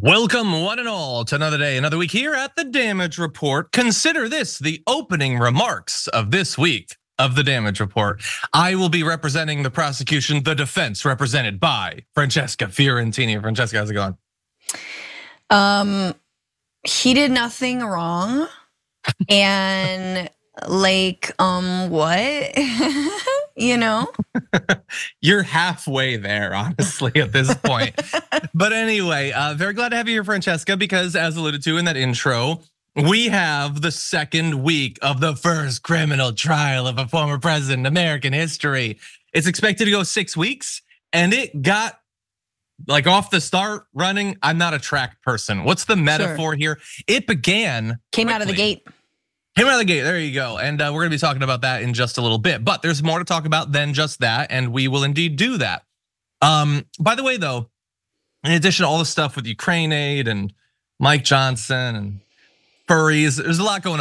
Welcome, one and all, to another day, another week here at the Damage Report. Consider this the opening remarks of this week of the Damage Report. I will be representing the prosecution, the defense, represented by Francesca Fiorentini. Francesca, how's it going? He did nothing wrong, and what? You know? You're halfway there, honestly, at this point. But anyway, very glad to have you here, Francesca, because as alluded to in that intro, we have the second week of the first criminal trial of a former president in American history. It's expected to go 6 weeks, and it got like off the start running. I'm not a track person. What's the metaphor here? It began Came out of the gate. Came out of the gate, there you go. And we're gonna be talking about that in just a little bit. But there's more to talk about than just that, and we will indeed do that. By the way, though, in addition to all the stuff with Ukraine aid and Mike Johnson and furries, there's a lot going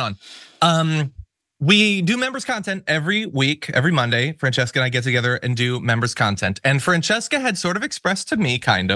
on. We do members content every week, every Monday. Francesca and I get together and do members content. And Francesca had sort of expressed to me, maybe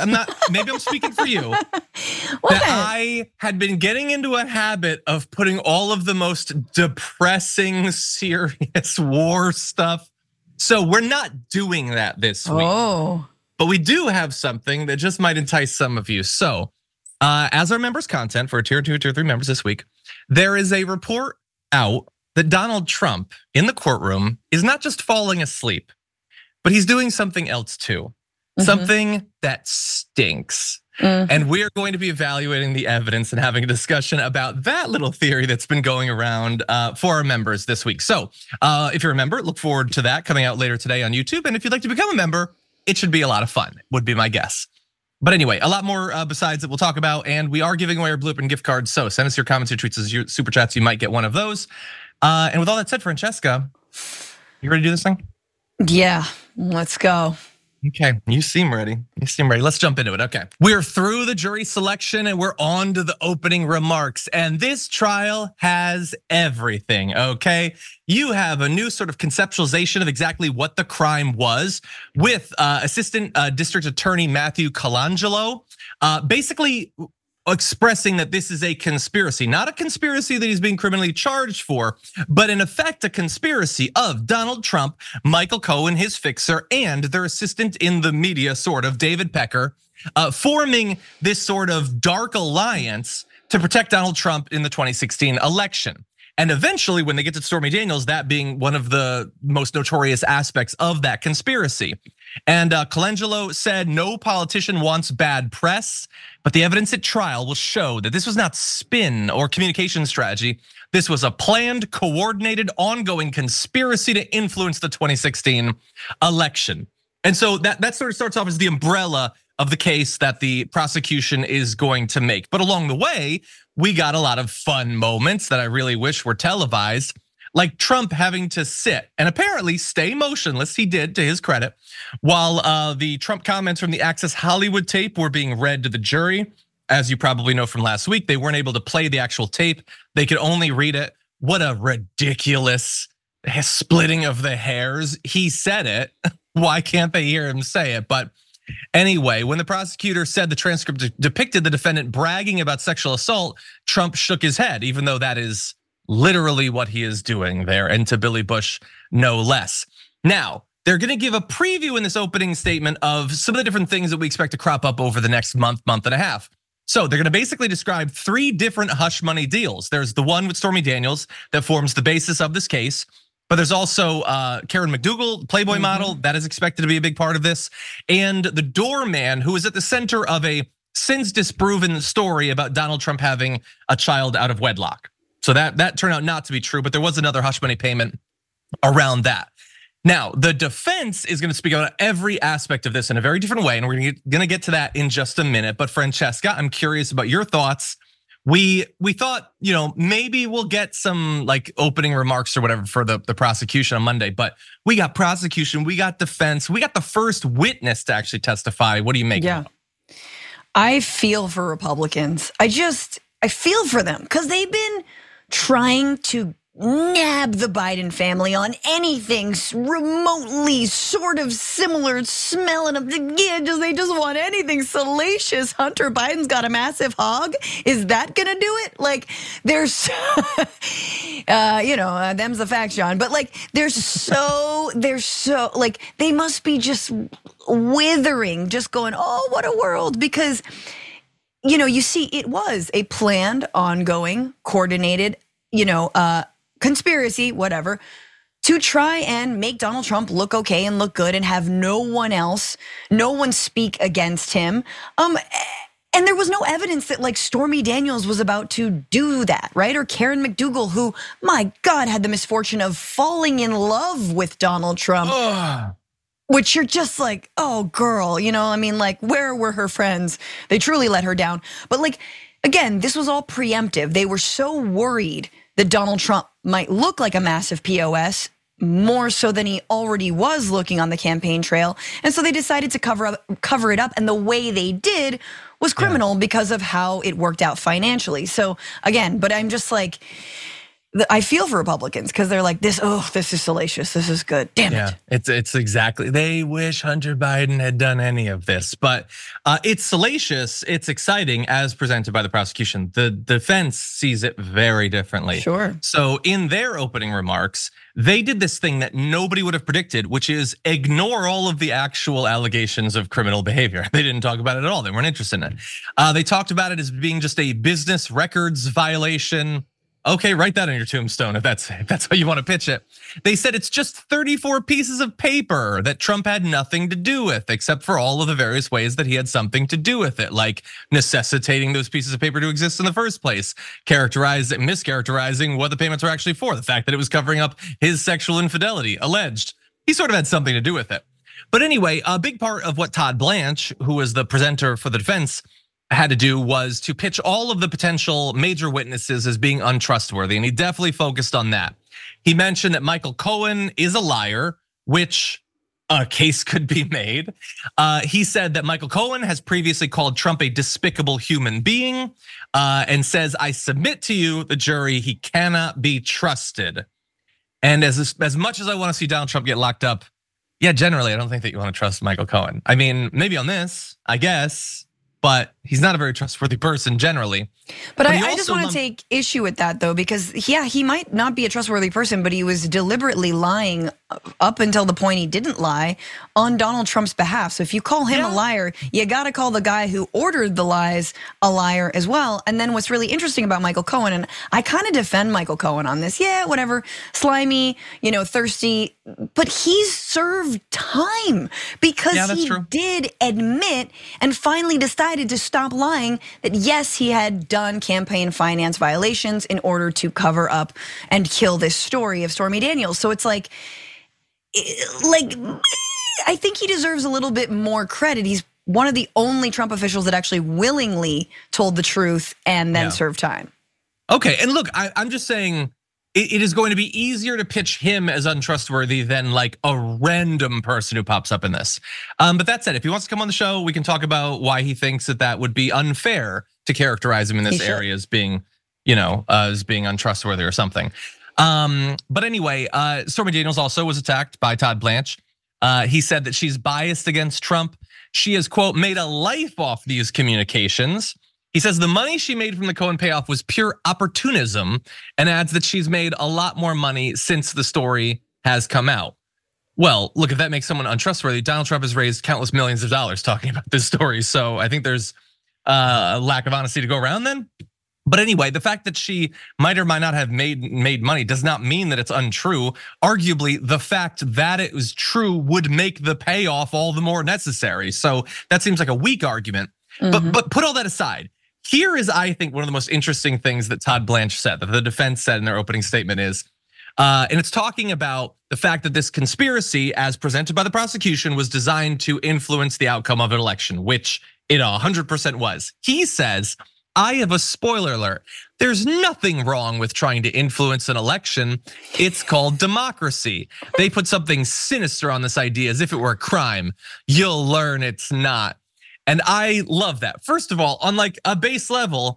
I'm speaking for you, that I had been getting into a habit of putting all of the most depressing, serious war stuff. So we're not doing that this week. But we do have something that just might entice some of you. So as our members content for tier 2, tier 3 members this week, there is a report out that Donald Trump in the courtroom is not just falling asleep, but he's doing something else too. Something that stinks. And we're going to be evaluating the evidence and having a discussion about that little theory that's been going around for our members this week. So if you're a member, look forward to that coming out later today on YouTube. And if you'd like to become a member, it should be a lot of fun, would be my guess. But anyway, a lot more besides that we'll talk about, and we are giving away our Blueprint gift cards. So send us your comments, your tweets, your super chats. You might get one of those. And with all that said, Francesca, you ready to do this thing? Yeah, let's go. Okay, you seem ready. Let's jump into it. Okay, we're through the jury selection and we're on to the opening remarks. And this trial has everything, okay? You have a new sort of conceptualization of exactly what the crime was with Assistant District Attorney Matthew Colangelo, basically expressing that this is a conspiracy, not a conspiracy that he's being criminally charged for, but in effect a conspiracy of Donald Trump, Michael Cohen, his fixer, and their assistant in the media, sort of, David Pecker, forming this sort of dark alliance to protect Donald Trump in the 2016 election. And eventually, when they get to Stormy Daniels, that being one of the most notorious aspects of that conspiracy. And Colangelo said no politician wants bad press, but the evidence at trial will show that this was not spin or communication strategy. This was a planned, coordinated, ongoing conspiracy to influence the 2016 election. And so that sort of starts off as the umbrella of the case that the prosecution is going to make. But along the way, we got a lot of fun moments that I really wish were televised, like Trump having to sit and apparently stay motionless, he did to his credit, while the Trump comments from the Access Hollywood tape were being read to the jury. As you probably know from last week, they weren't able to play the actual tape. They could only read it. What a ridiculous splitting of the hairs. He said it. Why can't they hear him say it? But anyway, when the prosecutor said the transcript depicted the defendant bragging about sexual assault, Trump shook his head, even though that is literally what he is doing there, and to Billy Bush, no less. Now, they're gonna give a preview in this opening statement of some of the different things that we expect to crop up over the next month and a half. So they're gonna basically describe 3 different hush money deals. There's the one with Stormy Daniels that forms the basis of this case. But there's also Karen McDougal, Playboy model, that is expected to be a big part of this. And the doorman, who is at the center of a since disproven story about Donald Trump having a child out of wedlock. So that turned out not to be true, but there was another hush money payment around that. Now, the defense is gonna speak about every aspect of this in a very different way, and we're gonna get to that in just a minute. But Francesca, I'm curious about your thoughts. We thought, maybe we'll get some like opening remarks or whatever for the prosecution on Monday, but we got prosecution, we got defense, we got the first witness to actually testify. What do you make of it? I feel for Republicans. I feel for them because they've been trying to nab the Biden family on anything remotely sort of similar, smelling of they just want anything salacious. Hunter Biden's got a massive hog. Is that gonna do it? Like, there's, them's the facts, John. But like, they're so like, they must be just withering, just going, oh, what a world, because you see, it was a planned, ongoing, coordinated, conspiracy, whatever, to try and make Donald Trump look okay and look good and have no one speak against him. And there was no evidence that like Stormy Daniels was about to do that, right? Or Karen McDougal, who, my God, had the misfortune of falling in love with Donald Trump. Which you're just like, oh, girl, like, where were her friends? They truly let her down. But like, again, this was all preemptive. They were so worried that Donald Trump might look like a massive POS, more so than he already was looking on the campaign trail. And so they decided to cover it up. And the way they did was criminal because of how it worked out financially. So again, but I'm just like, I feel for Republicans because they're like, this is salacious. This is good. Damn it. It's exactly. They wish Hunter Biden had done any of this, but it's salacious. It's exciting as presented by the prosecution. The defense sees it very differently. Sure. So in their opening remarks, they did this thing that nobody would have predicted, which is ignore all of the actual allegations of criminal behavior. They didn't talk about it at all. They weren't interested in it. They talked about it as being just a business records violation. Okay, write that on your tombstone if that's how you want to pitch it. They said it's just 34 pieces of paper that Trump had nothing to do with, except for all of the various ways that he had something to do with it, like necessitating those pieces of paper to exist in the first place, mischaracterizing what the payments were actually for, the fact that it was covering up his sexual infidelity, alleged. He sort of had something to do with it. But anyway, a big part of what Todd Blanche, who was the presenter for the defense, had to do was to pitch all of the potential major witnesses as being untrustworthy, and he definitely focused on that. He mentioned that Michael Cohen is a liar, which a case could be made. He said that Michael Cohen has previously called Trump a despicable human being, and says, I submit to you, the jury, he cannot be trusted. And as much as I want to see Donald Trump get locked up, yeah, generally, I don't think that you want to trust Michael Cohen. I mean, maybe on this, I guess, but he's not a very trustworthy person generally. But I just want to take issue with that though, because yeah, he might not be a trustworthy person, but he was deliberately lying up until the point he didn't lie on Donald Trump's behalf. So if you call him a liar, you got to call the guy who ordered the lies a liar as well. And then what's really interesting about Michael Cohen, and I kind of defend Michael Cohen on this, yeah, whatever, slimy, thirsty, but he's served time because he did admit and finally decided to stop lying that yes, he had done campaign finance violations in order to cover up and kill this story of Stormy Daniels. So it's like I think he deserves a little bit more credit. He's one of the only Trump officials that actually willingly told the truth and then served time. Okay, and look, I'm just saying it is going to be easier to pitch him as untrustworthy than like a random person who pops up in this. But that said, if he wants to come on the show, we can talk about why he thinks that would be unfair to characterize him in this area as being, as being untrustworthy or something. But anyway, Stormy Daniels also was attacked by Todd Blanche. He said that she's biased against Trump. She has, quote, made a life off these communications. He says the money she made from the Cohen payoff was pure opportunism, and adds that she's made a lot more money since the story has come out. Well, look, if that makes someone untrustworthy, Donald Trump has raised countless millions of dollars talking about this story. So I think there's a lack of honesty to go around then. But anyway, the fact that she might or might not have made money does not mean that it's untrue. Arguably, the fact that it was true would make the payoff all the more necessary. So that seems like a weak argument. But put all that aside. Here is, I think, one of the most interesting things that Todd Blanche said, that the defense said in their opening statement is, and it's talking about the fact that this conspiracy, as presented by the prosecution, was designed to influence the outcome of an election, which it 100% was. He says, I have a spoiler alert. There's nothing wrong with trying to influence an election. It's called democracy. They put something sinister on this idea as if it were a crime. You'll learn it's not. And I love that. First of all, on like a base level,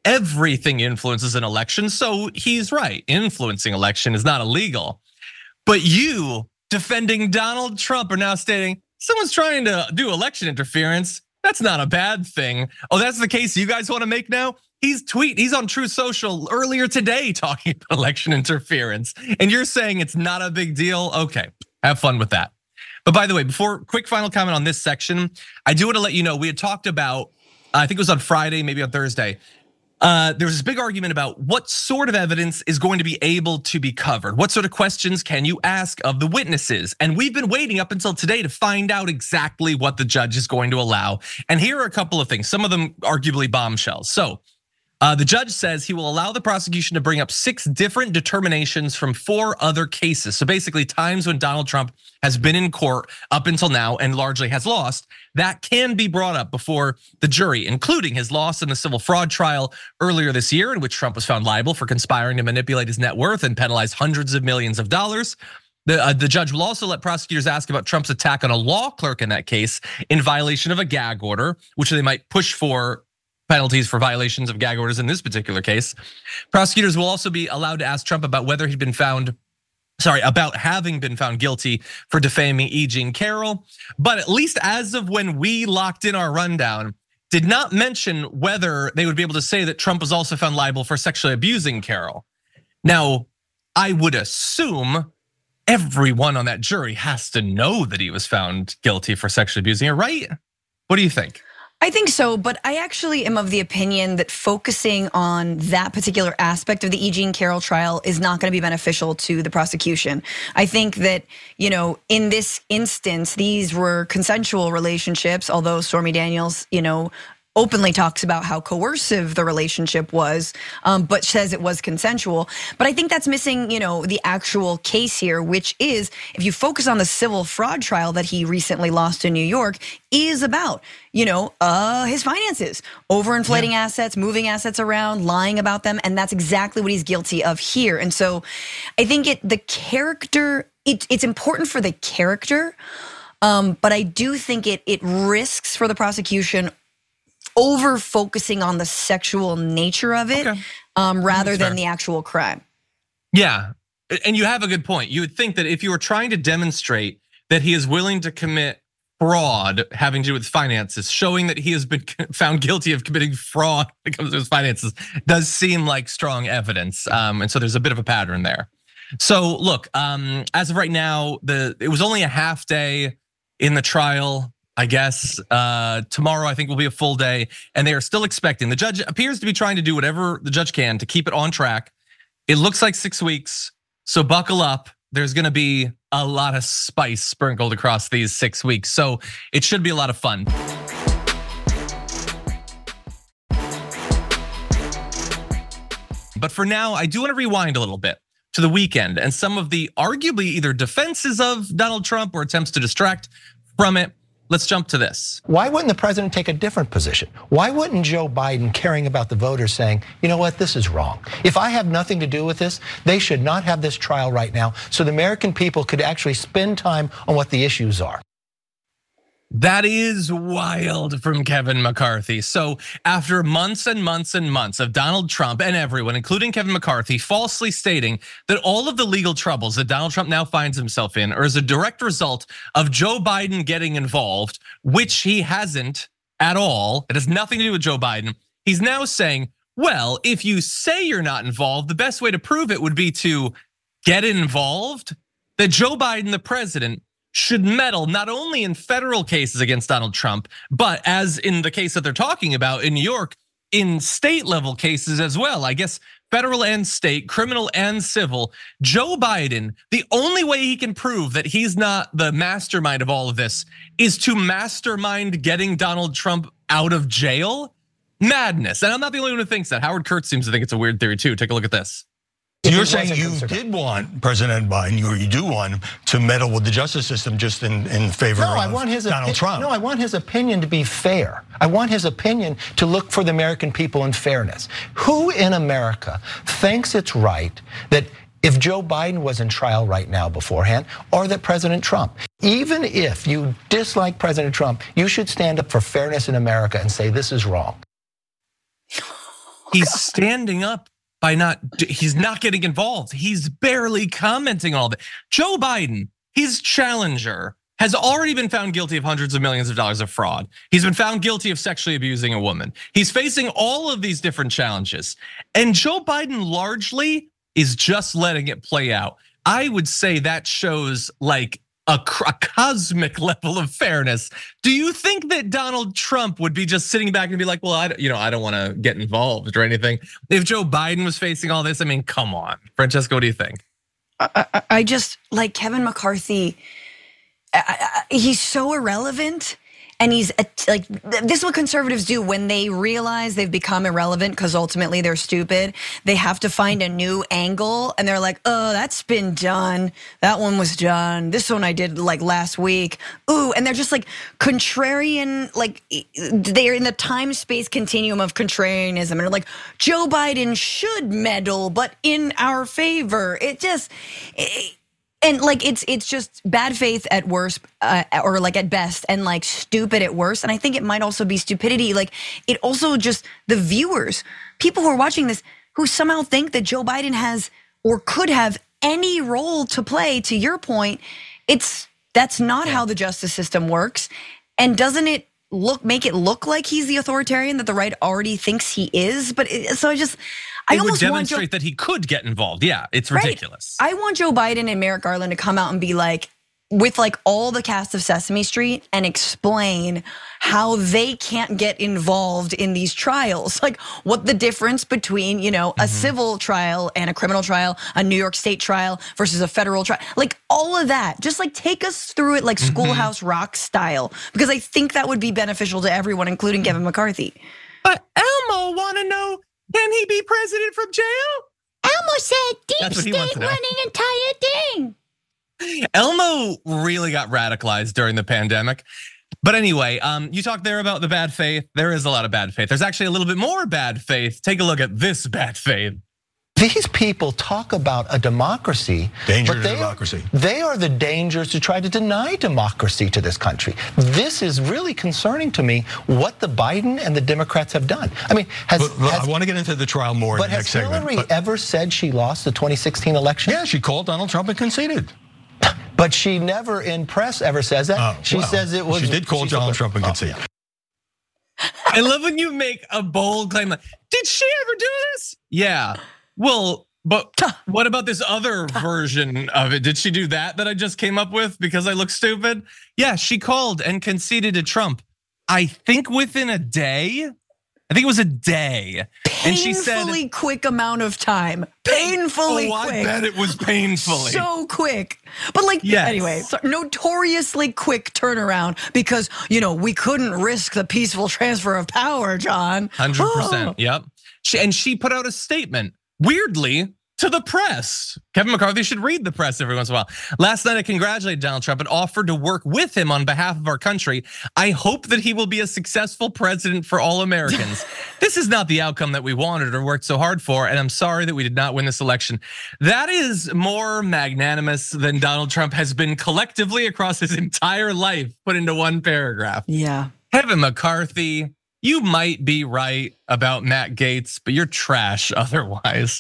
everything influences an election. So he's right, influencing election is not illegal. But you defending Donald Trump are now stating someone's trying to do election interference. That's not a bad thing. Oh, that's the case you guys want to make now? He's on Truth Social earlier today talking about election interference. And you're saying it's not a big deal? Okay, have fun with that. But by the way, quick final comment on this section, I do want to let you know, we had talked about, I think it was on Friday, maybe on Thursday. There was this big argument about what sort of evidence is going to be able to be covered. What sort of questions can you ask of the witnesses? And we've been waiting up until today to find out exactly what the judge is going to allow. And here are a couple of things, some of them arguably bombshells. So the judge says he will allow the prosecution to bring up 6 different determinations from 4 other cases. So basically times when Donald Trump has been in court up until now and largely has lost, that can be brought up before the jury, including his loss in the civil fraud trial earlier this year, in which Trump was found liable for conspiring to manipulate his net worth and penalize hundreds of millions of dollars. The judge will also let prosecutors ask about Trump's attack on a law clerk in that case in violation of a gag order, which they might push for penalties for violations of gag orders in this particular case. Prosecutors will also be allowed to ask Trump about whether he'd been found, about having been found guilty for defaming E. Jean Carroll. But at least as of when we locked in our rundown, did not mention whether they would be able to say that Trump was also found liable for sexually abusing Carroll. Now, I would assume everyone on that jury has to know that he was found guilty for sexually abusing her, right? What do you think? I think so, but I actually am of the opinion that focusing on that particular aspect of the E. Jean Carroll trial is not going to be beneficial to the prosecution. I think that, in this instance, these were consensual relationships, although Stormy Daniels, openly talks about how coercive the relationship was, but says it was consensual. But I think that's missing, the actual case here, which is, if you focus on the civil fraud trial that he recently lost in New York, is about, his finances, overinflating assets, moving assets around, lying about them, and that's exactly what he's guilty of here. And so I think the character, it's important for the character, but I do think it risks for the prosecution over focusing on the sexual nature of it, rather than the actual crime. Yeah, and you have a good point. You would think that if you were trying to demonstrate that he is willing to commit fraud having to do with finances, showing that he has been found guilty of committing fraud when it comes to his finances, does seem like strong evidence. And so there's a bit of a pattern there. So look, as of right now, it was only a half day in the trial. I guess tomorrow I think will be a full day, and they are still expecting. The judge appears to be trying to do whatever the judge can to keep it on track. It looks like 6 weeks, so buckle up. There's gonna be a lot of spice sprinkled across these 6 weeks, so it should be a lot of fun. But for now, I do want to rewind a little bit to the weekend and some of the arguably either defenses of Donald Trump or attempts to distract from it. Let's jump to this. Why wouldn't the president take a different position? Why wouldn't Joe Biden, caring about the voters, saying, you know what, this is wrong. If I have nothing to do with this, they should not have this trial right now, so the American people could actually spend time on what the issues are. That is wild from Kevin McCarthy. So after months and months and months of Donald Trump and everyone, including Kevin McCarthy, falsely stating that all of the legal troubles that Donald Trump now finds himself in are as a direct result of Joe Biden getting involved, which he hasn't at all. It has nothing to do with Joe Biden. He's now saying, well, if you say you're not involved, the best way to prove it would be to get involved. That Joe Biden, the president, should meddle not only in federal cases against Donald Trump, but as in the case that they're talking about in New York, in state level cases as well. I guess federal and state, criminal and civil. Joe Biden, the only way he can prove that he's not the mastermind of all of this is to mastermind getting Donald Trump out of jail. Madness. And I'm not the only one who thinks that. Howard Kurtz seems to think it's a weird theory too. Take a look at this. You're saying you did want President Biden, or you do want him to meddle with the justice system just in favor of Donald Trump. No, I want his opinion to be fair. I want his opinion to look for the American people in fairness. Who in America thinks it's right that if Joe Biden was in trial right now beforehand, or that President Trump, even if you dislike President Trump, you should stand up for fairness in America and say this is wrong. He's standing up by he's not getting involved. He's barely commenting on all that. Joe Biden, his challenger, has already been found guilty of hundreds of millions of dollars of fraud. He's been found guilty of sexually abusing a woman. He's facing all of these different challenges. And Joe Biden largely is just letting it play out. I would say that shows like a cosmic level of fairness. Do you think that Donald Trump would be just sitting back and be like, well, I don't want to get involved or anything? If Joe Biden was facing all this, I mean, come on. Francesca, what do you think? I just, like Kevin McCarthy, he's so irrelevant. And he's like, this is what conservatives do when they realize they've become irrelevant because ultimately they're stupid. They have to find a new angle and they're like, oh, that's been done. That one was done. This one I did like last week. Ooh, and they're just like contrarian, like they're in the time-space continuum of contrarianism. And they're like, Joe Biden should meddle, but in our favor. And like it's just bad faith at worst, or like at best, and like stupid at worst. And I think it might also be stupidity. Like it also just the viewers, people who are watching this, who somehow think that Joe Biden has or could have any role to play. To your point, that's not how the justice system works. And doesn't it make it look like he's the authoritarian that the right already thinks he is? But so it would demonstrate that he could get involved. Yeah, it's ridiculous. Right. I want Joe Biden and Merrick Garland to come out and be like, with like all the cast of Sesame Street, and explain how they can't get involved in these trials. Like what the difference between, a civil trial and a criminal trial, a New York State trial versus a federal trial. Like all of that, just like take us through it like Schoolhouse Rock style. Because I think that would be beneficial to everyone, including Kevin McCarthy. But Elmo wanna know, can he be president from jail? Elmo said deep state running entire thing. Elmo really got radicalized during the pandemic. But anyway, you talked there about the bad faith. There is a lot of bad faith. There's actually a little bit more bad faith. Take a look at this bad faith. These people talk about a democracy. Danger to democracy. They are the dangers to try to deny democracy to this country. This is really concerning to me, what the Biden and the Democrats have done. I mean, I want to get into the trial more in the next segment. But has Hillary ever said she lost the 2016 election? Yeah, she called Donald Trump and conceded. But she never in press ever says that. She says it was. She did call Donald Trump and concede. I love when you make a bold claim like, did she ever do this? Yeah. Well, but what about this other version of it? Did she do that I just came up with because I look stupid? Yeah, she called and conceded to Trump. I think within a day. I think it was a day. And she said, painfully quick amount of time. Painfully quick. I bet it was painfully. So quick. But like, anyway, notoriously quick turnaround because, we couldn't risk the peaceful transfer of power, John. 100%, yep. And she put out a statement, weirdly, to the press. Kevin McCarthy should read the press every once in a while. Last night, I congratulated Donald Trump and offered to work with him on behalf of our country. I hope that he will be a successful president for all Americans. This is not the outcome that we wanted or worked so hard for, and I'm sorry that we did not win this election. That is more magnanimous than Donald Trump has been collectively across his entire life put into one paragraph. Yeah. Kevin McCarthy, you might be right about Matt Gaetz, but you're trash otherwise.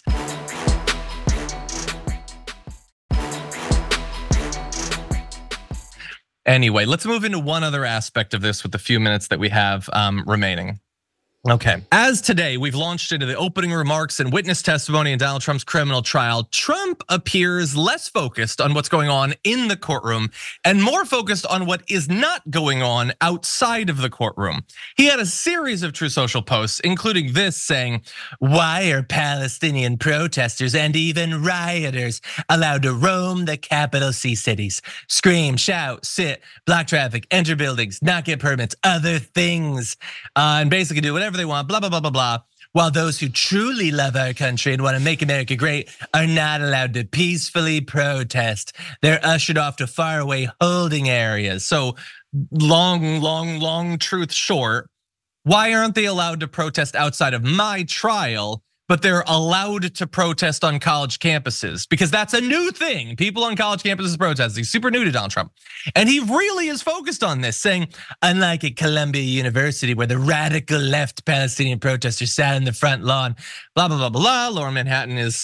Anyway, let's move into one other aspect of this with the few minutes that we have remaining. Okay, as today we've launched into the opening remarks and witness testimony in Donald Trump's criminal trial, Trump appears less focused on what's going on in the courtroom and more focused on what is not going on outside of the courtroom. He had a series of Truth Social posts, including this saying, why are Palestinian protesters and even rioters allowed to roam the capital C cities? Scream, shout, sit, block traffic, enter buildings, not get permits, other things, and basically do whatever they want, blah, blah, blah, blah, blah. While those who truly love our country and want to make America great are not allowed to peacefully protest. They're ushered off to faraway holding areas. So long truth short, why aren't they allowed to protest outside of my trial but they're allowed to protest on college campuses because that's a new thing. People on college campuses protesting, super new to Donald Trump. And he really is focused on this, saying, unlike at Columbia University, where the radical left Palestinian protesters sat in the front lawn, blah, blah, blah, blah, Lower Manhattan is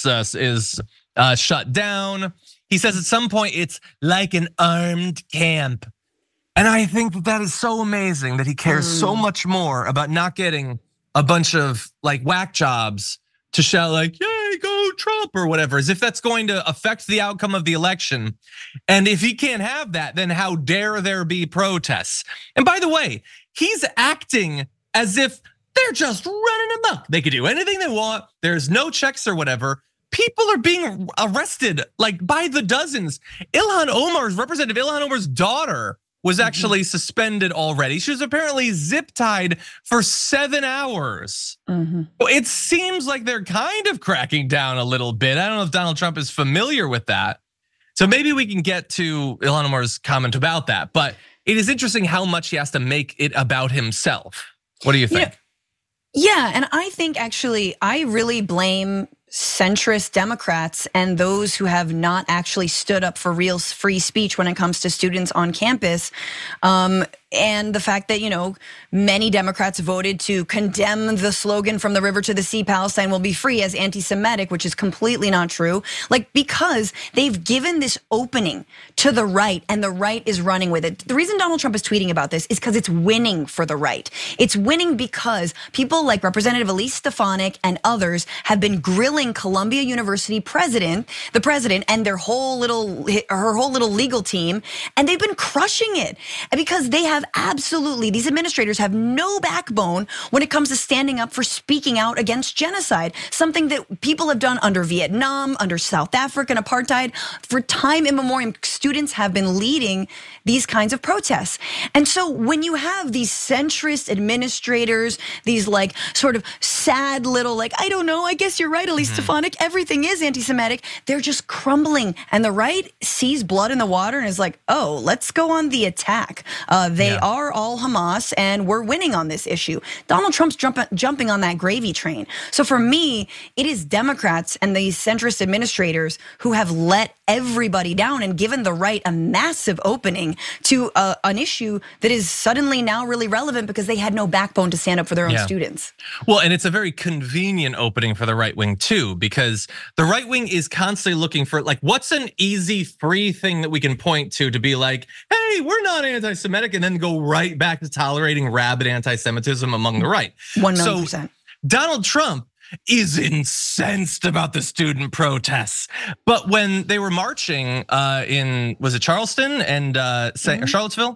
shut down. He says at some point it's like an armed camp. And I think that is so amazing that he cares so much more about not getting a bunch of like whack jobs to shout like, yay, go Trump or whatever, as if that's going to affect the outcome of the election. And if he can't have that, then how dare there be protests? And by the way, he's acting as if they're just running amok. They could do anything they want. There's no checks or whatever. People are being arrested like by the dozens. Representative Ilhan Omar's daughter was actually suspended already. She was apparently zip tied for 7 hours. It seems like they're kind of cracking down a little bit. I don't know if Donald Trump is familiar with that. So maybe we can get to Ilhan Omar's comment about that. But it is interesting how much he has to make it about himself. What do you think? Yeah, and I think actually I really blame centrist Democrats and those who have not actually stood up for real free speech when it comes to students on campus. And the fact that, many Democrats voted to condemn the slogan from the river to the sea, Palestine will be free, as anti-Semitic, which is completely not true. Because they've given this opening to the right and the right is running with it. The reason Donald Trump is tweeting about this is because it's winning for the right. It's winning because people like Representative Elise Stefanik and others have been grilling Columbia University the president and her whole little legal team, and they've been crushing it because they have these administrators have no backbone when it comes to standing up for speaking out against genocide, something that people have done under Vietnam, under South African apartheid. For time immemorial, students have been leading these kinds of protests. And so when you have these centrist administrators, these like sort of sad little I don't know, I guess you're right, Elise Stefanik, everything is anti-Semitic, they're just crumbling. And the right sees blood in the water and is like, oh, let's go on the attack. They are all Hamas and we're winning on this issue. Donald Trump's jumping on that gravy train. So for me, it is Democrats and these centrist administrators who have let everybody down and given the right a massive opening to an issue that is suddenly now really relevant because they had no backbone to stand up for their own students. Well, and it's a very convenient opening for the right wing too, because the right wing is constantly looking for what's an easy free thing that we can point to be like, hey, we're not anti-Semitic, and then go right back to tolerating rabid anti-Semitism among the right. 100%. So Donald Trump is incensed about the student protests. But when they were marching was it Charleston and Charlottesville?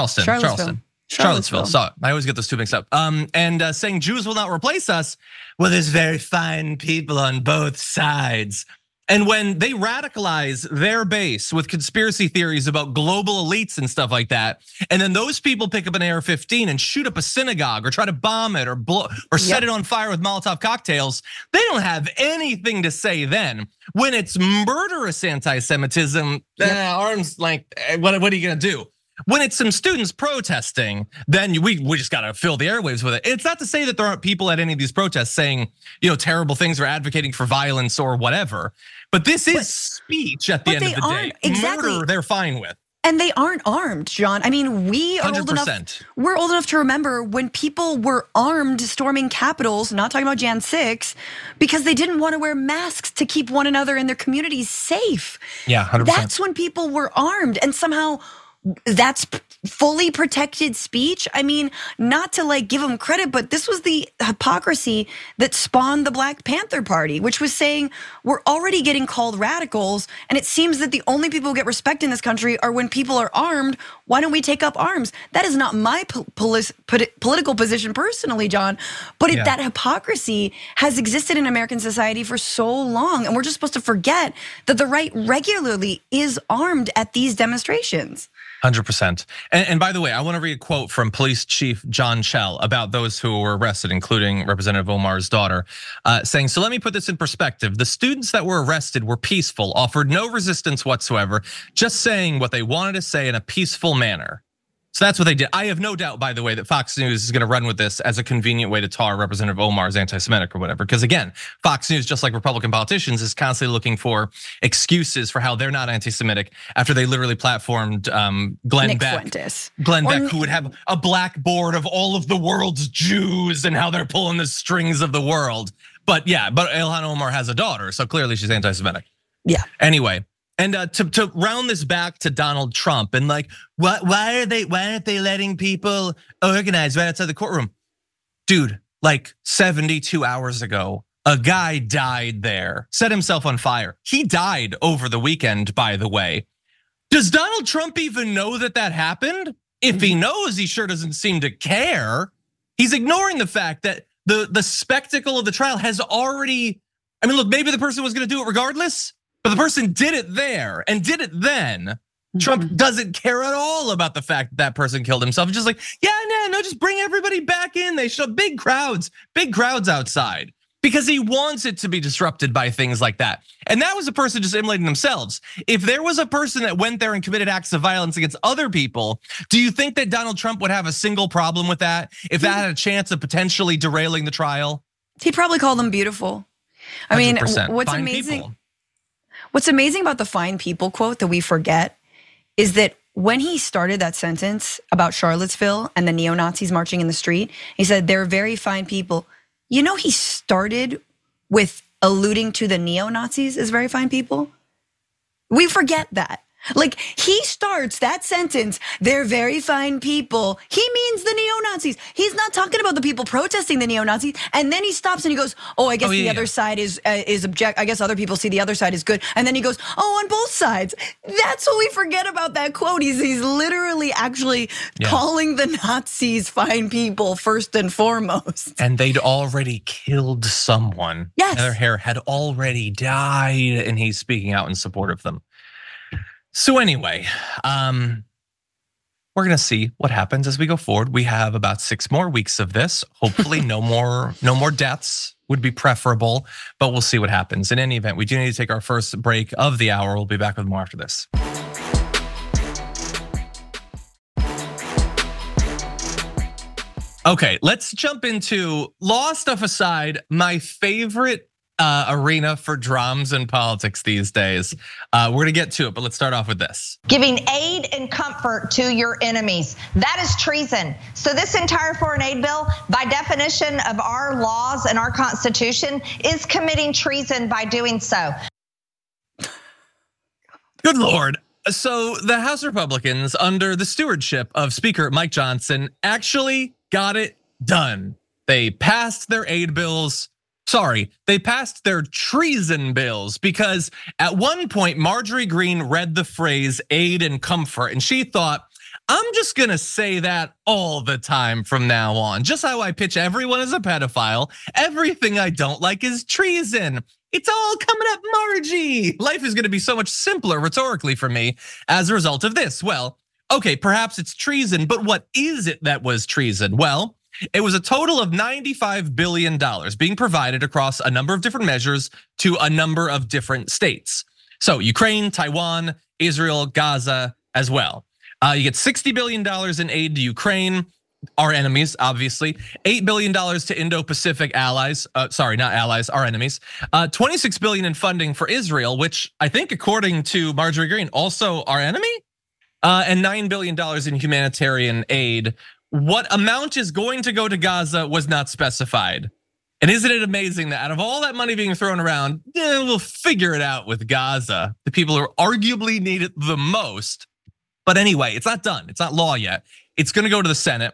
Charlottesville. Sorry, I always get those two mixed up. And saying Jews will not replace us. Well, there's very fine people on both sides. And when they radicalize their base with conspiracy theories about global elites and stuff like that, and then those people pick up an AR-15 and shoot up a synagogue or try to bomb it or set it on fire with Molotov cocktails, they don't have anything to say then. When it's murderous anti-Semitism, arms what are you gonna do? When it's some students protesting, then we just gotta fill the airwaves with it. It's not to say that there aren't people at any of these protests saying, terrible things or advocating for violence or whatever. But this is speech at the end of the day. Exactly. Murder, they're fine with. And they aren't armed, John. I mean, we are 100%. We're old enough to remember when people were armed storming capitals, not talking about Jan 6, because they didn't want to wear masks to keep one another and their communities safe. Yeah, 100%. That's when people were armed, and somehow that's fully protected speech. I mean, not to give them credit, but this was the hypocrisy that spawned the Black Panther Party, which was saying we're already getting called radicals, and it seems that the only people who get respect in this country are when people are armed. Why don't we take up arms? That is not my political position personally, John, but that hypocrisy has existed in American society for so long, and we're just supposed to forget that the right regularly is armed at these demonstrations. 100%. And by the way, I want to read a quote from Police Chief John Chell about those who were arrested, including Representative Omar's daughter, saying, so let me put this in perspective. The students that were arrested were peaceful, offered no resistance whatsoever, just saying what they wanted to say in a peaceful manner. So that's what they did. I have no doubt, by the way, that Fox News is going to run with this as a convenient way to tar Representative Omar as anti-Semitic or whatever. Because again, Fox News, just like Republican politicians, is constantly looking for excuses for how they're not anti-Semitic after they literally platformed Glenn Nick Beck. Fuentes. Glenn Beck, who would have a blackboard of all of the world's Jews and how they're pulling the strings of the world. But yeah, but Ilhan Omar has a daughter, so clearly she's anti-Semitic. Yeah. Anyway. And to round this back to Donald Trump and like, why aren't they letting people organize right outside the courtroom? Dude, like 72 hours ago, a guy died there, set himself on fire. He died over the weekend, by the way. Does Donald Trump even know that that happened? If he knows, he sure doesn't seem to care. He's ignoring the fact that the spectacle of the trial has already, I mean, look, maybe the person was gonna do it regardless, but the person did it there and did it then. Trump doesn't care at all about the fact that person killed himself. Just like, yeah, no, just bring everybody back in. They should have big crowds outside because he wants it to be disrupted by things like that. And that was a person just immolating themselves. If there was a person that went there and committed acts of violence against other people, do you think that Donald Trump would have a single problem with that? If that had a chance of potentially derailing the trial? He'd probably call them beautiful. I mean, what's Fine amazing? people. What's amazing about the fine people quote that we forget is that when he started that sentence about Charlottesville and the neo-Nazis marching in the street, he said, they're very fine people. You know, he started with alluding to the neo-Nazis as very fine people. We forget that. Like, he starts that sentence, they're very fine people. He means the neo-Nazis. He's not talking about the people protesting the neo-Nazis. And then he stops and he goes, I guess the other side is object. I guess other people see the other side is good. And then he goes, on both sides. That's what we forget about that quote. He's literally actually calling the Nazis fine people first and foremost. And they'd already killed someone. Yes. Their hair had already died, and he's speaking out in support of them. So anyway, we're gonna see what happens as we go forward. We have about 6 more weeks of this. Hopefully no more deaths would be preferable, but we'll see what happens. In any event, we do need to take our first break of the hour. We'll be back with more after this. Okay, let's jump into law stuff aside, my favorite arena for drums and politics these days. We're gonna get to it, but let's start off with this. Giving aid and comfort to your enemies. That is treason. So this entire foreign aid bill, by definition of our laws and our Constitution, is committing treason by doing so. Good Lord. So the House Republicans, under the stewardship of Speaker Mike Johnson, actually got it done. They passed their aid bills. Sorry, they passed their treason bills because at one point, Marjorie Greene read the phrase aid and comfort, and she thought, I'm just gonna say that all the time from now on. Just how I pitch everyone as a pedophile, everything I don't like is treason. It's all coming up, Margie. Life is gonna be so much simpler rhetorically for me as a result of this. Well, okay, perhaps it's treason, but what is it that was treason? Well, it was a total of $95 billion being provided across a number of different measures to a number of different states. So Ukraine, Taiwan, Israel, Gaza as well. You get $60 billion in aid to Ukraine, our enemies, obviously. $8 billion to Indo-Pacific allies, sorry, not allies, our enemies. $26 billion in funding for Israel, which I think according to Marjorie Greene, also our enemy. And $9 billion in humanitarian aid. What amount is going to go to Gaza was not specified. And isn't it amazing that out of all that money being thrown around, we'll figure it out with Gaza, the people who arguably need it the most. But anyway, it's not done. It's not law yet. It's gonna go to the Senate,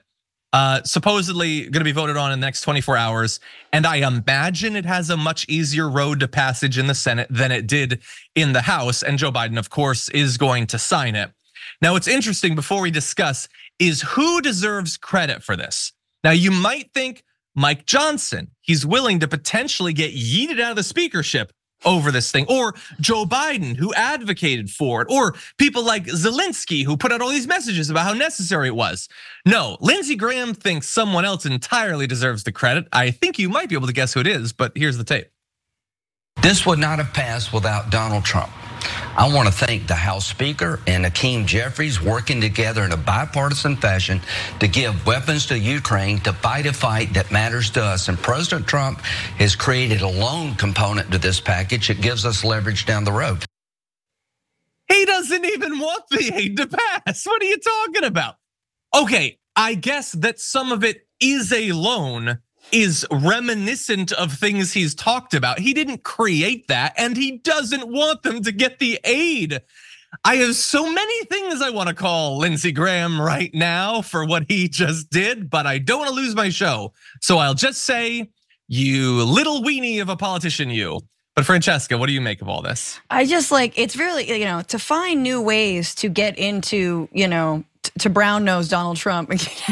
supposedly gonna be voted on in the next 24 hours. And I imagine it has a much easier road to passage in the Senate than it did in the House. And Joe Biden, of course, is going to sign it. Now, what's interesting before we discuss is who deserves credit for this. Now, you might think Mike Johnson, he's willing to potentially get yeeted out of the speakership over this thing, or Joe Biden, who advocated for it, or people like Zelensky, who put out all these messages about how necessary it was. No, Lindsey Graham thinks someone else entirely deserves the credit. I think you might be able to guess who it is, but here's the tape. This would not have passed without Donald Trump. I want to thank the House Speaker and Hakeem Jeffries working together in a bipartisan fashion to give weapons to Ukraine to fight a fight that matters to us. And President Trump has created a loan component to this package that gives us leverage down the road. He doesn't even want the aid to pass. What are you talking about? Okay, I guess that some of it is a loan, is reminiscent of things he's talked about. He didn't create that, and he doesn't want them to get the aid. I have so many things I want to call Lindsey Graham right now for what he just did, but I don't want to lose my show. So I'll just say, you little weenie of a politician, you. But Francesca, what do you make of all this? I just it's really, to find new ways to get into, to brown nose Donald Trump.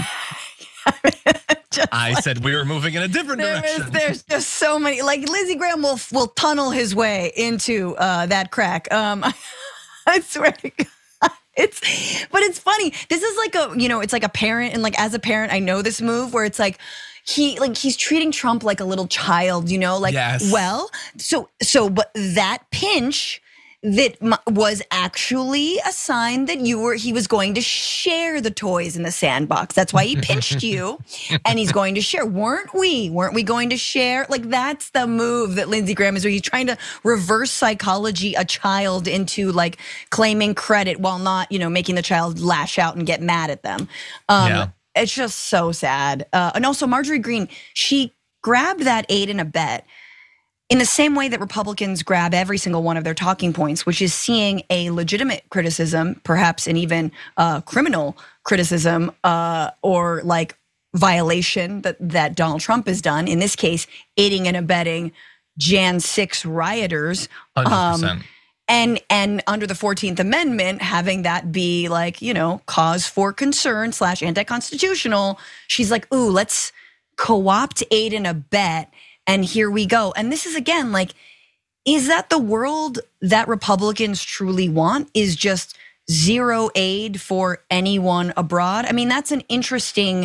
I said we were moving in a different direction. There's just so many. Lindsey Graham will tunnel his way into that crack. I swear to God. But it's funny. This is it's like a parent, and as a parent, I know this move where it's he's treating Trump like a little child, yes. Well, but that pinch that was actually a sign that he was going to share the toys in the sandbox. That's why he pinched you, and he's going to share. Weren't we going to share? That's the move that Lindsey Graham is doing. He's trying to reverse psychology a child into claiming credit while not, making the child lash out and get mad at them. Yeah. It's just so sad. And also Marjorie Greene, she grabbed that aid and abet in the same way that Republicans grab every single one of their talking points, which is seeing a legitimate criticism, perhaps an even criminal criticism, or violation that Donald Trump has done. In this case, aiding and abetting Jan 6 rioters. 100%. And under the 14th Amendment, having that be cause for concern / anti-constitutional. She's like, ooh, let's co-opt, aid, and abet. And here we go. And this is again, is that the world that Republicans truly want? Is just zero aid for anyone abroad? I mean, that's an interesting,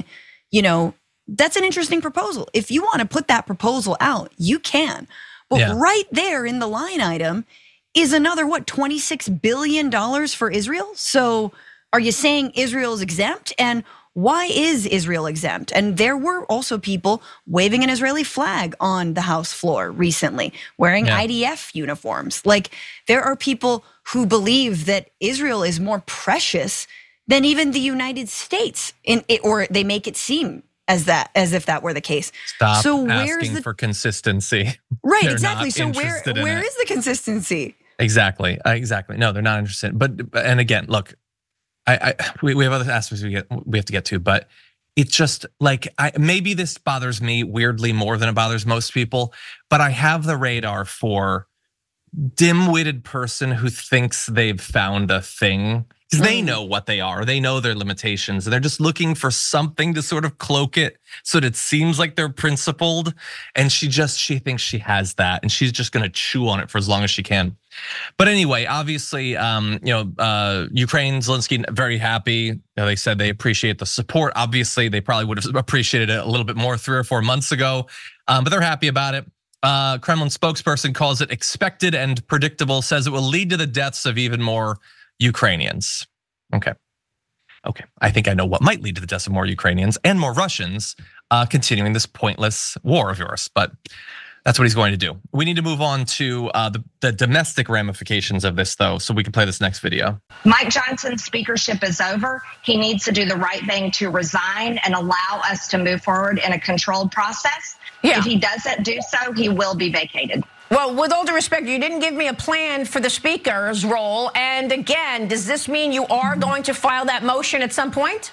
proposal. If you want to put that proposal out, you can. But right there in the line item is another, $26 billion for Israel? So are you saying Israel is exempt? And why is Israel exempt? And there were also people waving an Israeli flag on the House floor recently, wearing IDF uniforms. There are people who believe that Israel is more precious than even the United States, or they make it seem as if that were the case. Stop asking for consistency. Right, exactly. So where is the consistency? Exactly. No, they're not interested. And again, look, we have other aspects we have to get to, but it's just maybe this bothers me weirdly more than it bothers most people, but I have the radar for dim-witted person who thinks they've found a thing. Because they know what they are, they know their limitations, and they're just looking for something to sort of cloak it so that it seems like they're principled. And she thinks she has that, and she's just gonna chew on it for as long as she can. But anyway, obviously, Ukraine, Zelensky very happy. They said they appreciate the support. Obviously, they probably would have appreciated it a little bit more 3 or 4 months ago, but they're happy about it. Kremlin spokesperson calls it expected and predictable, says it will lead to the deaths of even more Ukrainians. Okay. I think I know what might lead to the deaths of more Ukrainians and more Russians continuing this pointless war of yours, but that's what he's going to do. We need to move on to the domestic ramifications of this, though, so we can play this next video. Mike Johnson's speakership is over. He needs to do the right thing to resign and allow us to move forward in a controlled process. Yeah. If he doesn't do so, he will be vacated. Well, with all due respect, you didn't give me a plan for the speaker's role. And again, does this mean you are going to file that motion at some point?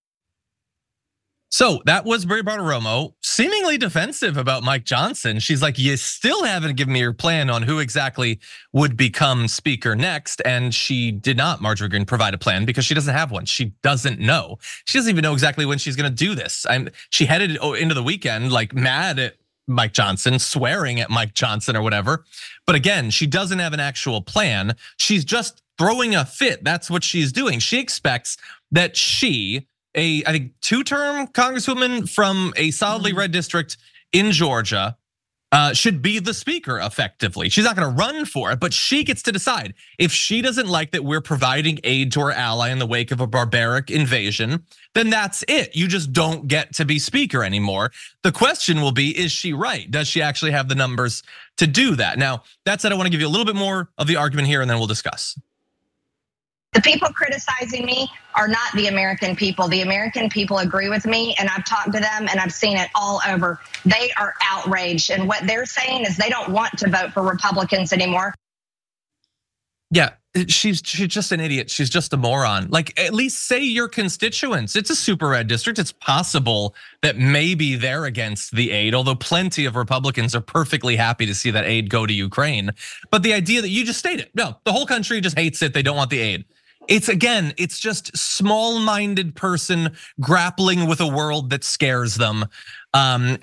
So that was Maria Bartiromo, seemingly defensive about Mike Johnson. She's like, you still haven't given me your plan on who exactly would become speaker next. And she did not, Marjorie Greene, provide a plan because she doesn't have one. She doesn't know. She doesn't even know exactly when she's gonna do this. She headed into the weekend mad at Mike Johnson, swearing at Mike Johnson or whatever. But again, she doesn't have an actual plan. She's just throwing a fit. That's what she's doing. She expects that I think 2-term congresswoman from a solidly red district in Georgia, should be the speaker effectively. She's not gonna run for it, but she gets to decide. If she doesn't like that we're providing aid to our ally in the wake of a barbaric invasion, then that's it. You just don't get to be speaker anymore. The question will be, is she right? Does she actually have the numbers to do that? Now, that said, I wanna give you a little bit more of the argument here and then we'll discuss. The people criticizing me are not the American people. The American people agree with me, and I've talked to them and I've seen it all over. They are outraged, and what they're saying is they don't want to vote for Republicans anymore. Yeah, she's just an idiot. She's just a moron. Like, at least say your constituents. It's a super red district. It's possible that maybe they're against the aid, although plenty of Republicans are perfectly happy to see that aid go to Ukraine. But the idea that you just stated, no, the whole country just hates it. They don't want the aid. It's just small-minded person grappling with a world that scares them. And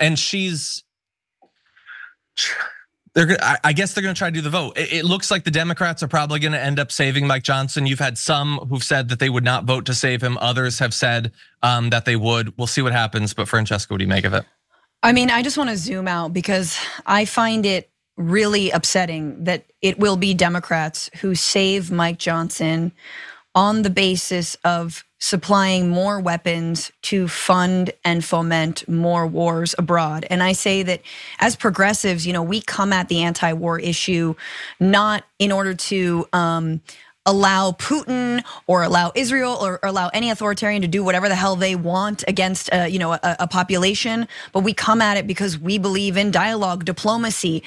I guess they're gonna try to do the vote. It looks like the Democrats are probably gonna end up saving Mike Johnson. You've had some who've said that they would not vote to save him. Others have said that they would. We'll see what happens, but Francesca, what do you make of it? I mean, I just wanna zoom out because I find it really upsetting that it will be Democrats who save Mike Johnson on the basis of supplying more weapons to fund and foment more wars abroad. And I say that as progressives, we come at the anti-war issue not in order to allow Putin or allow Israel or allow any authoritarian to do whatever the hell they want against a population, but we come at it because we believe in dialogue, diplomacy,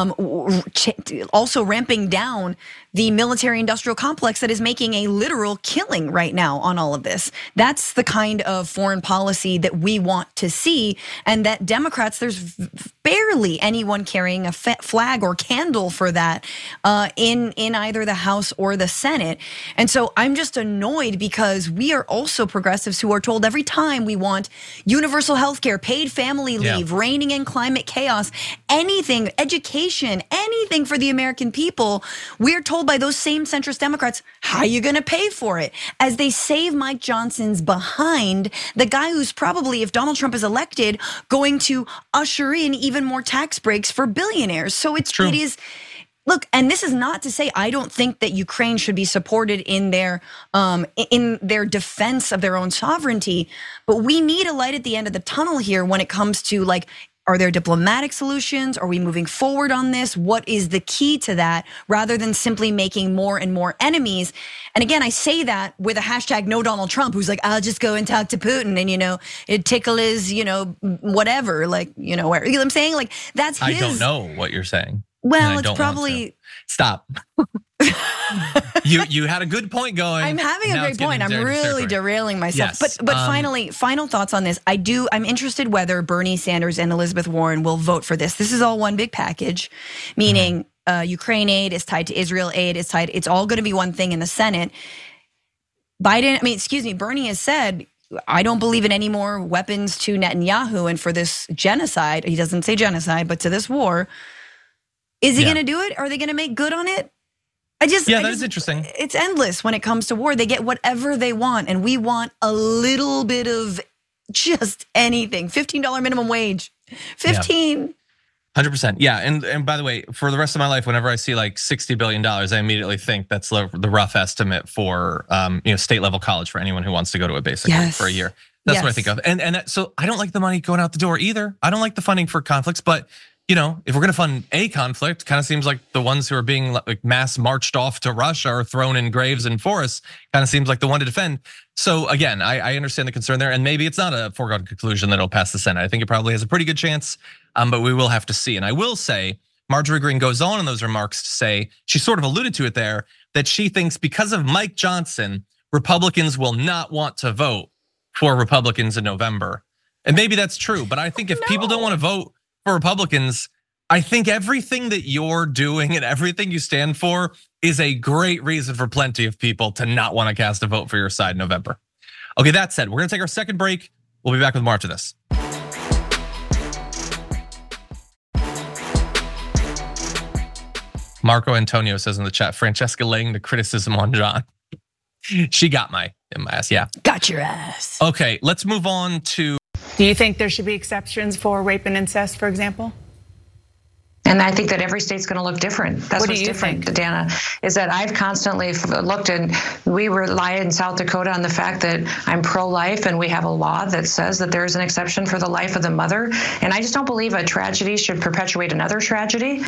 also ramping down the military-industrial complex that is making a literal killing right now on all of this. That's the kind of foreign policy that we want to see, and that Democrats, there's barely anyone carrying a flag or candle for that in either the House or the Senate. And so I'm just annoyed because we are also progressives who are told every time we want universal health care, paid family leave, reigning in climate chaos, anything, education, anything for the American people, we're told by those same centrist Democrats, how are you gonna pay for it? As they save Mike Johnson's behind, the guy who's probably, if Donald Trump is elected, going to usher in even more tax breaks for billionaires. So it is, look, and this is not to say I don't think that Ukraine should be supported in their defense of their own sovereignty, but we need a light at the end of the tunnel here when it comes to are there diplomatic solutions? Are we moving forward on this? What is the key to that rather than simply making more and more enemies? And again, I say that with a hashtag no Donald Trump, who's like, I'll just go and talk to Putin and it tickle his, whatever, where, you know what I'm saying? Like that's his. I don't know what you're saying. Well, it's probably. Stop. You had a good point going. I'm having a great point. I'm really derailing myself. Yes. But finally, final thoughts on this. I'm interested whether Bernie Sanders and Elizabeth Warren will vote for this. This is all one big package, meaning Ukraine aid is tied to Israel aid. It's all going to be one thing in the Senate. Bernie has said, I don't believe in any more weapons to Netanyahu and for this genocide. He doesn't say genocide, but to this war. Is he going to do it? Are they going to make good on it? That is interesting. It's endless when it comes to war. They get whatever they want, and we want a little bit of just anything. $15 minimum wage, 15. 100%. Yeah, and by the way, for the rest of my life, whenever I see like $60 billion, I immediately think that's the rough estimate for state level college for anyone who wants to go to it basically for a year. That's what I think of. And so I don't like the money going out the door either. I don't like the funding for conflicts, but if we're gonna fund a conflict, kind of seems like the ones who are being like mass marched off to Russia or thrown in graves and forests kind of seems like the one to defend. So again, I understand the concern there, and maybe it's not a foregone conclusion that it'll pass the Senate. I think it probably has a pretty good chance, but we will have to see. And I will say, Marjorie Greene goes on in those remarks to say, she sort of alluded to it there, that she thinks because of Mike Johnson, Republicans will not want to vote for Republicans in November. And maybe that's true, but I think if people don't want to vote for Republicans, I think everything that you're doing and everything you stand for is a great reason for plenty of people to not want to cast a vote for your side in November. Okay, that said, we're gonna take our second break. We'll be back with more after this. Marco Antonio says in the chat, Francesca laying the criticism on John. She got my ass, yeah. Got your ass. Okay, let's move on to. Do you think there should be exceptions for rape and incest, for example? And I think that every state's going to look different. That's what's different, Dana, is that I've constantly looked, and we rely in South Dakota on the fact that I'm pro-life, and we have a law that says that there is an exception for the life of the mother. And I just don't believe a tragedy should perpetuate another tragedy.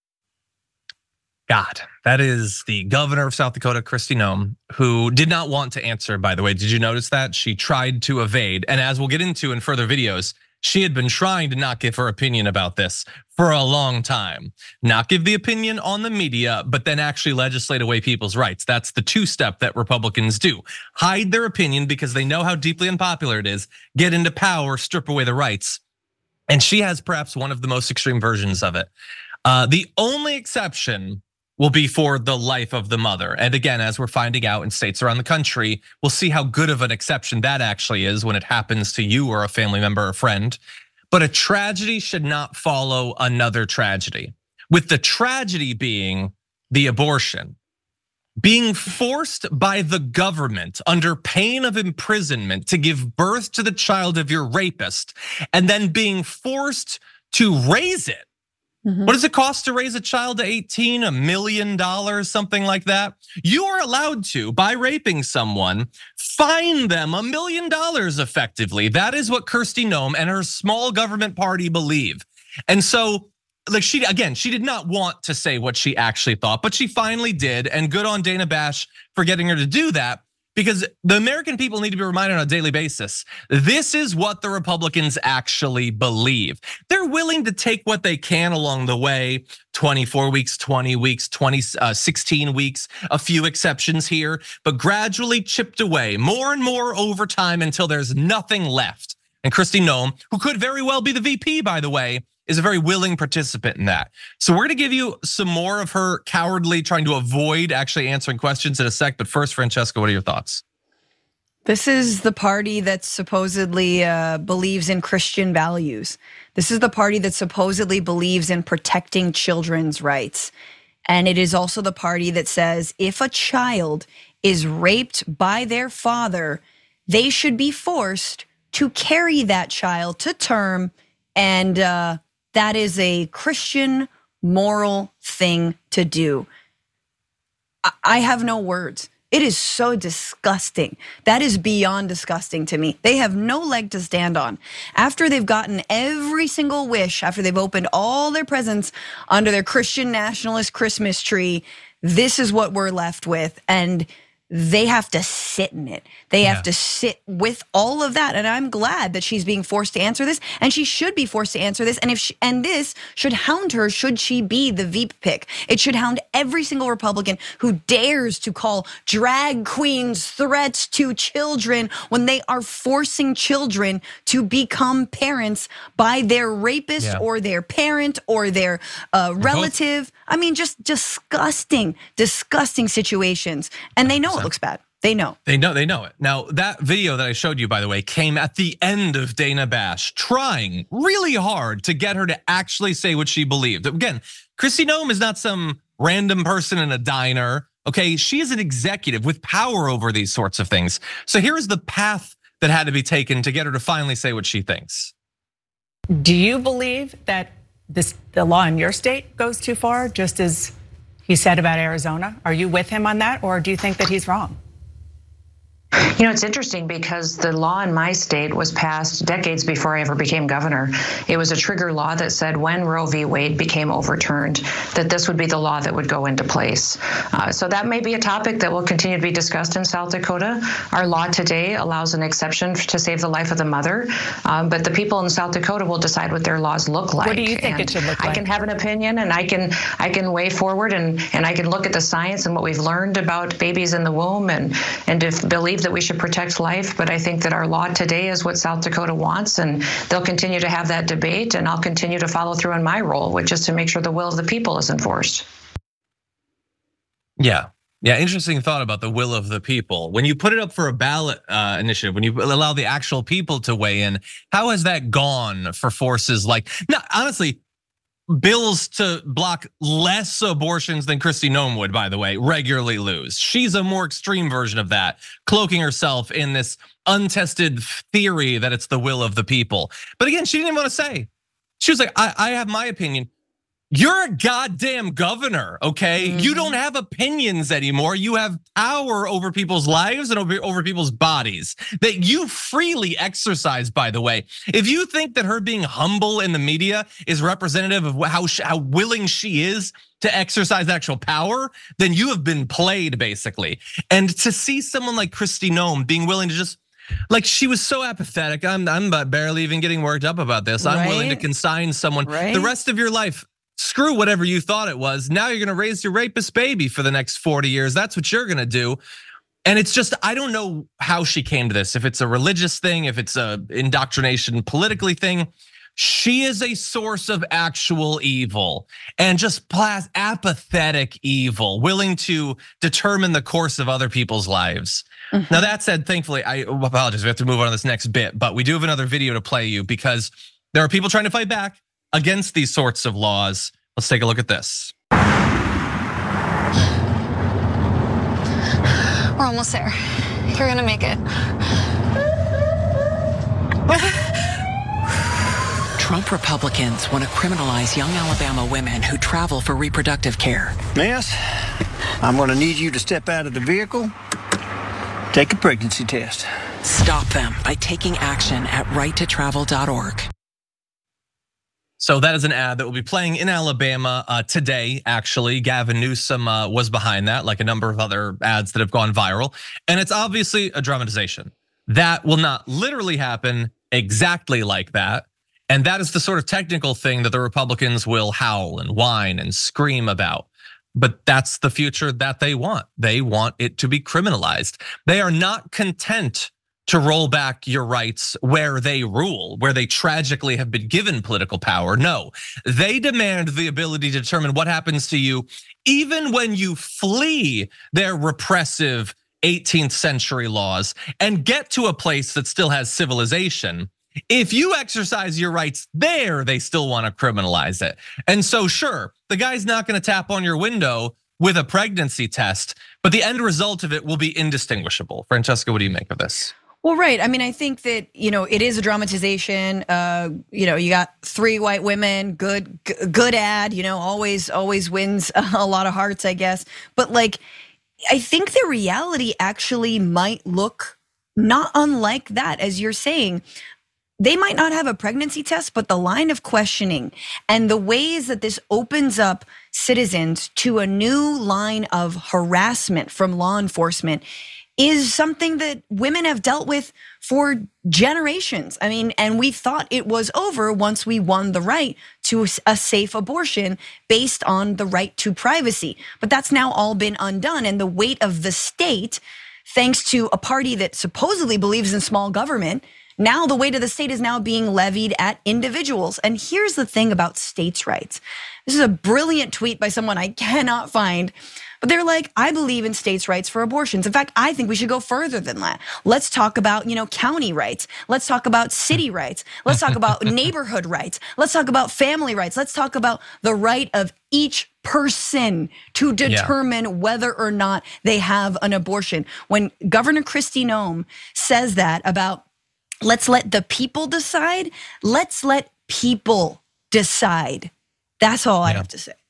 God, that is the governor of South Dakota, Kristi Noem, who did not want to answer, by the way. Did you notice that? She tried to evade. And as we'll get into in further videos, she had been trying to not give her opinion about this for a long time. Not give the opinion on the media, but then actually legislate away people's rights. That's the two-step that Republicans do. Hide their opinion because they know how deeply unpopular it is, get into power, strip away the rights. And she has perhaps one of the most extreme versions of it. The only exception will be for the life of the mother. And again, as we're finding out in states around the country, we'll see how good of an exception that actually is when it happens to you or a family member or friend. But a tragedy should not follow another tragedy, with the tragedy being the abortion. Being forced by the government under pain of imprisonment to give birth to the child of your rapist, and then being forced to raise it. What does it cost to raise a child to 18? $1 million, something like that. You are allowed to, by raping someone, fine them $1 million effectively. That is what Kristi Noem and her small government party believe. And so, like she did not want to say what she actually thought, but she finally did. And good on Dana Bash for getting her to do that. Because the American people need to be reminded on a daily basis. This is what the Republicans actually believe. They're willing to take what they can along the way, 24 weeks, 20 weeks, 16 weeks, a few exceptions here, but gradually chipped away more and more over time until there's nothing left. And Kristi Noem, who could very well be the VP, by the way, is a very willing participant in that. So we're gonna give you some more of her cowardly trying to avoid actually answering questions in a sec. But first, Francesca, what are your thoughts? This is the party that supposedly believes in Christian values. This is the party that supposedly believes in protecting children's rights. And it is also the party that says if a child is raped by their father, they should be forced to carry that child to term, and that is a Christian moral thing to do. I have no words. It is so disgusting. That is beyond disgusting to me. They have no leg to stand on. After they've gotten every single wish, after they've opened all their presents under their Christian nationalist Christmas tree, this is what we're left with. And they have to sit in it. They have to sit with all of that. And I'm glad that she's being forced to answer this, and she should be forced to answer this. And this should hound her should she be the Veep pick. It should hound every single Republican who dares to call drag queens threats to children when they are forcing children to become parents by their rapist or their parent or their relative. I mean, just disgusting, disgusting situations. And they know it looks bad. They know. They know it. Now, that video that I showed you, by the way, came at the end of Dana Bash trying really hard to get her to actually say what she believed. Again, Kristi Noem is not some random person in a diner. Okay, she is an executive with power over these sorts of things. So here's the path that had to be taken to get her to finally say what she thinks. Do you believe that the law in your state goes too far, just as he said about Arizona? Are you with him on that, or do you think that he's wrong? You know, it's interesting because the law in my state was passed decades before I ever became governor. It was a trigger law that said when Roe v. Wade became overturned, that this would be the law that would go into place. So that may be a topic that will continue to be discussed in South Dakota. Our law today allows an exception to save the life of the mother, but the people in South Dakota will decide what their laws look like. What do you think it should look like? I can have an opinion, and I can weigh forward, and I can look at the science and what we've learned about babies in the womb, and to believe that we should protect life. But I think that our law today is what South Dakota wants, and they'll continue to have that debate, and I'll continue to follow through in my role, which is to make sure the will of the people is enforced. Yeah, interesting thought about the will of the people. When you put it up for a ballot initiative, when you allow the actual people to weigh in, how has that gone for forces like, honestly, bills to block less abortions than Kristi Noem would, by the way, regularly lose. She's a more extreme version of that, cloaking herself in this untested theory that it's the will of the people. But again, she didn't even want to say. She was like, I have my opinion. You're a goddamn governor, okay? You don't have opinions anymore. You have power over people's lives and over people's bodies that you freely exercise, by the way. If you think that her being humble in the media is representative of how willing she is to exercise actual power, then you have been played, basically. And to see someone like Kristi Noem being willing to just, like, she was so apathetic. I'm barely even getting worked up about this. I'm willing to consign someone the rest of your life. Screw whatever you thought it was. Now you're gonna raise your rapist baby for the next 40 years. That's what you're gonna do. And it's just, I don't know how she came to this. If it's a religious thing, if it's a indoctrination politically thing. She is a source of actual evil and just apathetic evil, willing to determine the course of other people's lives. Now that said, thankfully, I apologize, we have to move on to this next bit, but we do have another video to play you because there are people trying to fight back against these sorts of laws. Let's take a look at this. We're almost there. You're gonna make it. Trump Republicans want to criminalize young Alabama women who travel for reproductive care. Miss, I'm gonna need you to step out of the vehicle, take a pregnancy test. Stop them by taking action at righttotravel.org. So that is an ad that will be playing in Alabama today, actually. Gavin Newsom was behind that, like a number of other ads that have gone viral. And it's obviously a dramatization. That will not literally happen exactly like that. And that is the sort of technical thing that the Republicans will howl and whine and scream about. But that's the future that they want. They want it to be criminalized. They are not content to roll back your rights where they rule, where they tragically have been given political power. No, they demand the ability to determine what happens to you even when you flee their repressive 18th century laws and get to a place that still has civilization. If you exercise your rights there, they still want to criminalize it. And so sure, the guy's not going to tap on your window with a pregnancy test, but the end result of it will be indistinguishable. Francesca, what do you make of this? Well, right. I mean, I think that, it is a dramatization. You got 3 white women, good ad, always wins a lot of hearts, I guess. But like, I think the reality actually might look not unlike that, as you're saying. They might not have a pregnancy test, but the line of questioning and the ways that this opens up citizens to a new line of harassment from law enforcement is something that women have dealt with for generations. I mean, and we thought it was over once we won the right to a safe abortion based on the right to privacy. But that's now all been undone. And the weight of the state, thanks to a party that supposedly believes in small government, now the weight of the state is now being levied at individuals. And here's the thing about states' rights. This is a brilliant tweet by someone I cannot find. But they're like, I believe in states' rights for abortions. In fact, I think we should go further than that. Let's talk about, county rights. Let's talk about city rights. Let's talk about neighborhood rights. Let's talk about family rights. Let's talk about the right of each person to determine whether or not they have an abortion. When Governor Kristi Noem says that about, let's let the people decide, let's let people decide. That's all I have to say.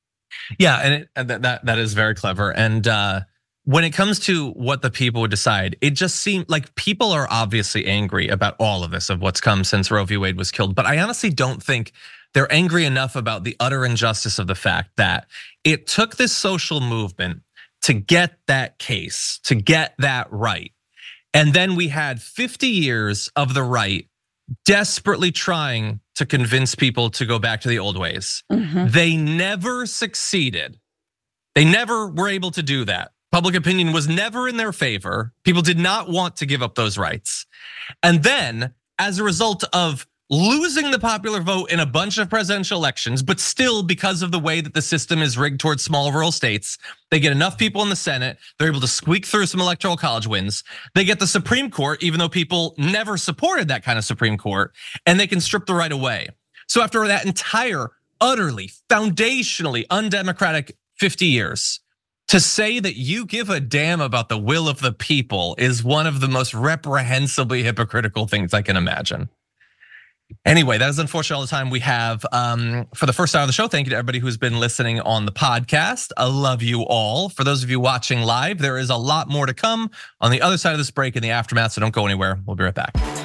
Yeah, and that is very clever. And when it comes to what the people would decide, it just seemed like people are obviously angry about all of this, of what's come since Roe v. Wade was killed. But I honestly don't think they're angry enough about the utter injustice of the fact that it took this social movement to get that case, to get that right. And then we had 50 years of the right desperately trying to convince people to go back to the old ways. They never succeeded. They never were able to do that. Public opinion was never in their favor. People did not want to give up those rights. And then, as a result of losing the popular vote in a bunch of presidential elections, but still because of the way that the system is rigged towards small rural states, they get enough people in the Senate, they're able to squeak through some electoral college wins. They get the Supreme Court, even though people never supported that kind of Supreme Court, and they can strip the right away. So after that entire, utterly, foundationally undemocratic 50 years, to say that you give a damn about the will of the people is one of the most reprehensibly hypocritical things I can imagine. Anyway, that is unfortunately all the time we have for the first hour of the show. Thank you to everybody who's been listening on the podcast. I love you all. For those of you watching live, there is a lot more to come on the other side of this break in the aftermath, so don't go anywhere. We'll be right back.